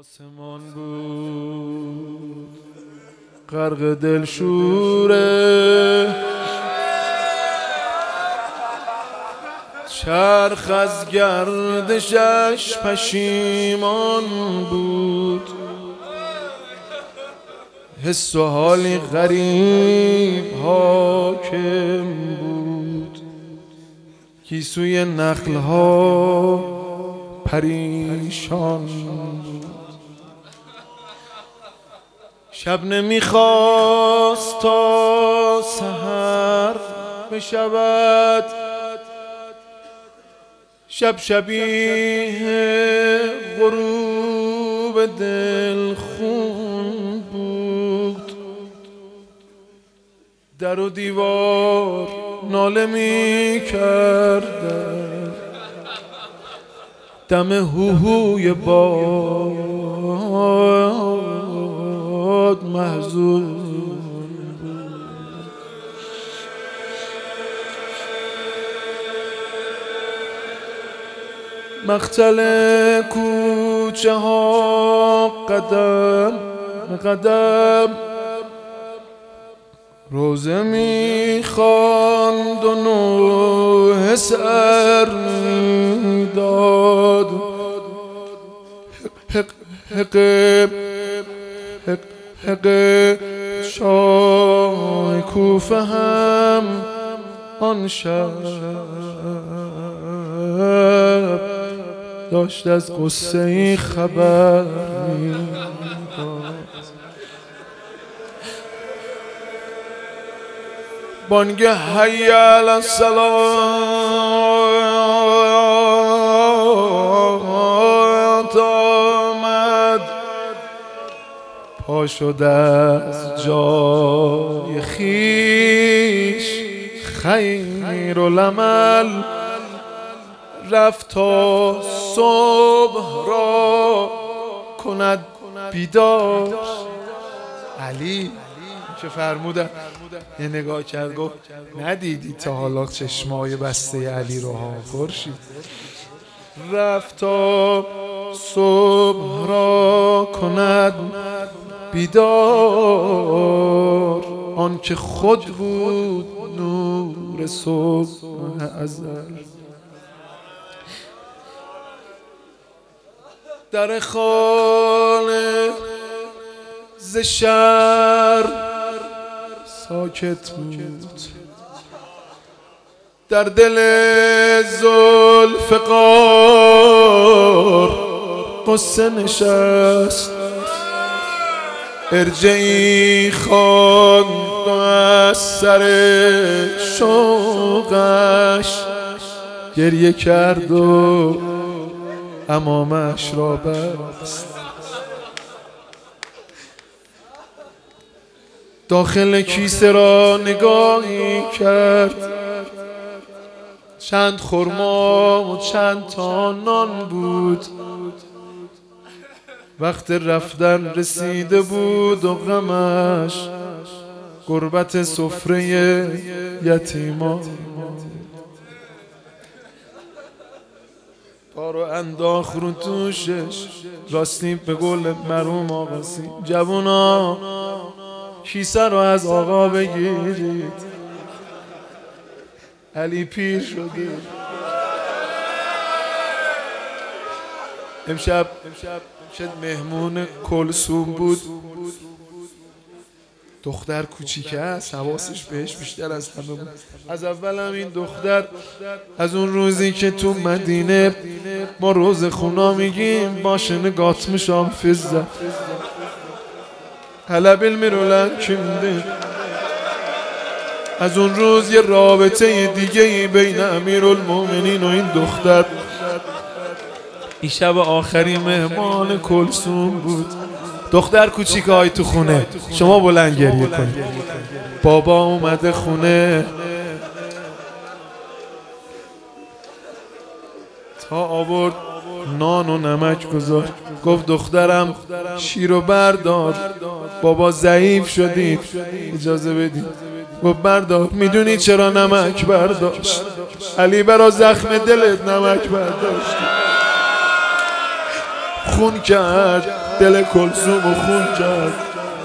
آسمان بود غرق دلشوره، چرخ از گردشش پشیمان بود، حس و حالی غریب حاکم بود، گیسوی نخل‌ها پریشان بود. شب نمیخواست تا سحر بشود، شب شبیه غروب دلخون بود. در و دیوار ناله می‌کردند، دم هوهوی باد محزون بود. مقتل کوچه ها قدم قدم روزه میخواند و نوحه سر میداد. حق شاه کوفه هم آن شب داشت از قصه ای خبر میداد. بانگ حی علی الصلات آمد، پا شد از جای خویش خیرالعمل، رفت تا صبح را کند بیدار. علی که فرمودن یه نگاه کرد گفت ندیدی تا حالا چشمای بسته علی رو ها خورشید. رفت تا صبح را کند بیدار، آن که خود بود نور صبح ازل. در خانه ز شر ساکت بود، در دل ذوالفقار قصه نشست. ارجعی خواند و از سر شوقش گریه کرد و عمامش را بست. داخل کیسه را نگاهی کرد، چند خرما و چند تا نان بود. وقت رفتن رسیده بود و غمش غربت سفره یتیمان. پا رو انداخت رو توشش، راستی به قول مرحوم آقاسی جوونا کیسه رو از آقا بگیرید، علی پیر شده. امشب مهمون کلثوم بود، دختر کوچیکه است، حواسش بهش بیشتر از همه بود. از اول هم این دختر از اون روزی که تو مدینه ما روز خونا میگیم باشه نگات میشم فزه حلب المرولن کمده، از اون روز یه رابطه دیگه بین امیرالمومنین و این دختر. این شب آخری مهمان کلثوم بود. دختر کوچیک های تو خونه، شما بلند گریه کنید. بابا اومده خونه تا آورد نان و نمک گذاشت، گفت دخترم شیر رو بردار، بابا ضعیف شدید اجازه بدید. گفت بردار. میدونی چرا نمک برداشت؟ علی برا زخم دلت نمک برداشت. خون کرد، دل کلثومو خون کرد.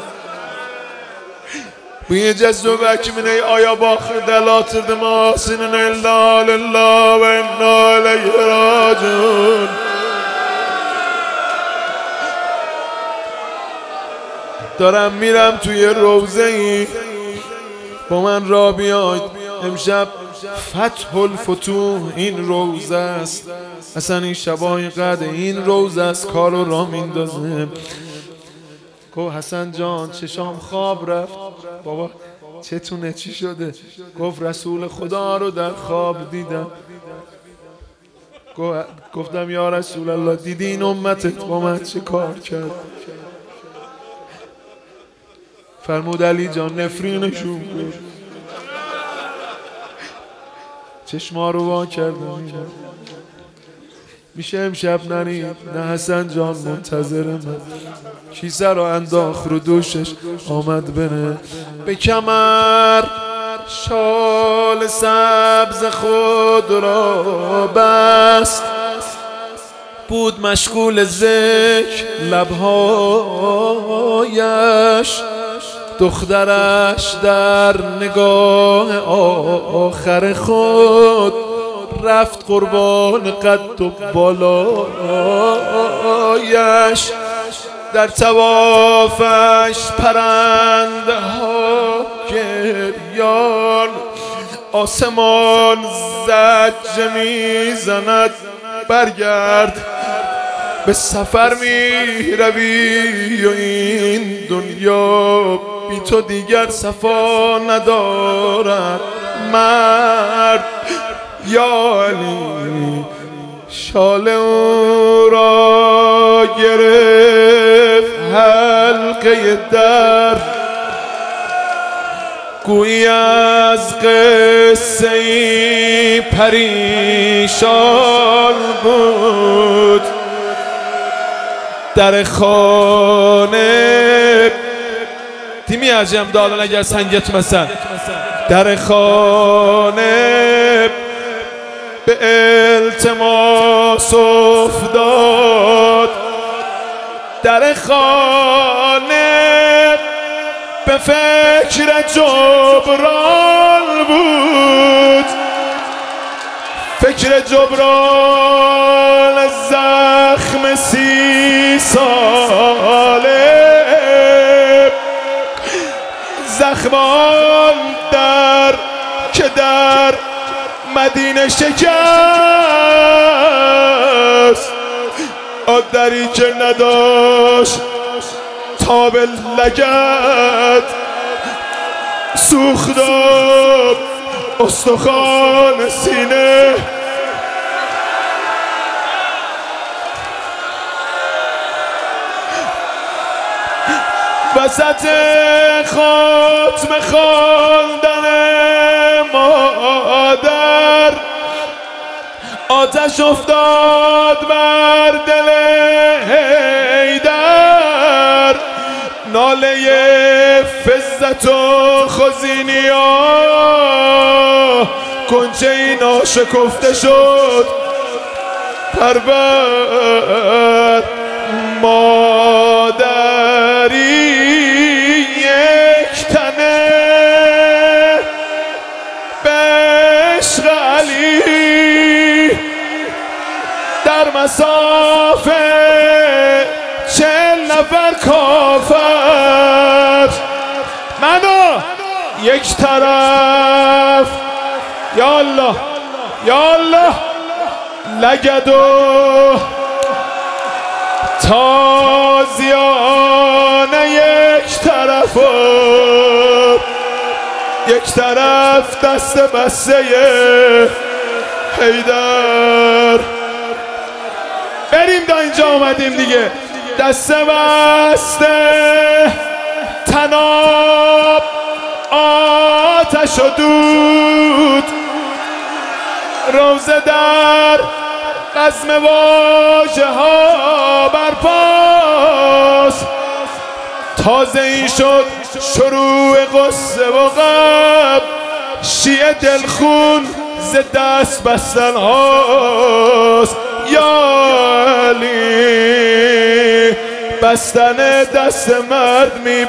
بوی جذبک من ای آیا باخ دلات دماسین الا لله و انا الیه راجعون. دارم میرم توی روزه ای، با من را بیاید. امشب فتح الفتوح این روزه است. اصلا این شبای قدر این روزه است کارو را میندازه. گفت حسن جان چشام خواب رفت. بابا چتونه چی شده؟ گفت رسول خدا رو در خواب دیدم. گفتم یا رسول الله دیدی این امتت با من چه کار کرد؟ فرمود علی جان نفرینشون کن. چشما رو وا کردم. میشه امشب نرید؟ نه حسن جان منتظر من. کیسه رو انداخت رو دوشش آمد بره. به کمر شال سبز خود را بست، بود مشغول ذکر لبهایش. دخترش در نگاه آخر خود رفت قربان قد و بالایش. در طوافش پرنده ها گریان، آسمان زجه میزند برگرد. به سفر می روی و این دنیا بی تو دیگر صفا ندارد. مرد یا علی شال او را گرفت حلقه در، گویی از قصه ای پریشان بود. در خانه تیمی عجم دادن اگر سنگت مثلا در خانه به التماس افتاد. در خانه به فکر جبران بود. فکر جبران زخم 30 ساله، زخمان در که در مدینه شکست. آدری که نداشت تاب لگد، سوخت استخوان سینه. وسط خاتم خواندن مادر آتش افتاد بر دل حیدر. ناله فزت و خزینیا کنچه اینا شکفته شد. پربر مادری یک تنه به عشق علی در مسافه 40 نفر کافر. منو یک طرف یا الله یا الله لگد و تازیانه، یک طرف و یک طرف دست بسته حیدر. بریم دا اینجا آمدیم دیگه. دست بسته تناب آتش و دود، روزه در بزم واژه ها برپاست. تازه این شد شروع قصه و غم، شیعه دلخون ز دست بستن هاست. یا علی بستن دست مرد می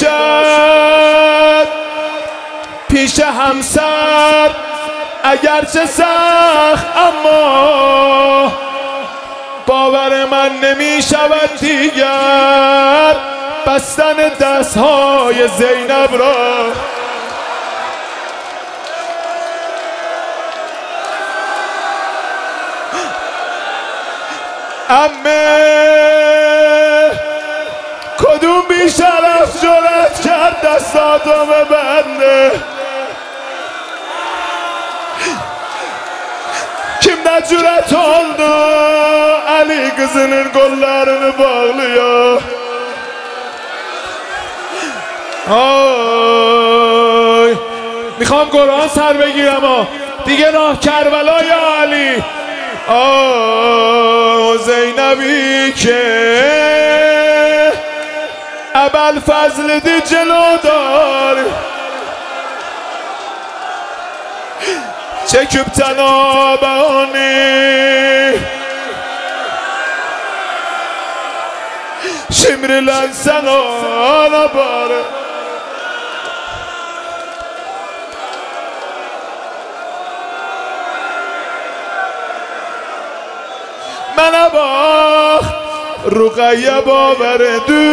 باشد پیش همسر اگرچه سخت، اما باور من نمی شود دیگر بستن دستهای زینب را. عمه کدوم بیشرف جرأت کرد دستاتو ببنده؟ Kim de cüret oldu Ali kızının kollarını bağlıyor. Ay میخوام قرآن سر بگیرم دیگه راه کربلا یا علی. زینبی که ابوالفضل دی جلو دار çekip tenabeni şimrilensen ona bari. Mənə bax Ruqayyə babərə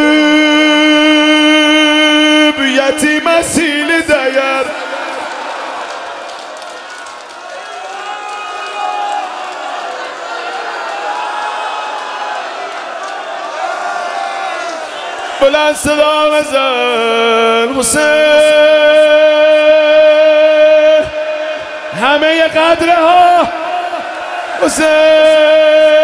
düb yetiməsili dəyər. بلند صدا بزن حسین همه قدرها حسین.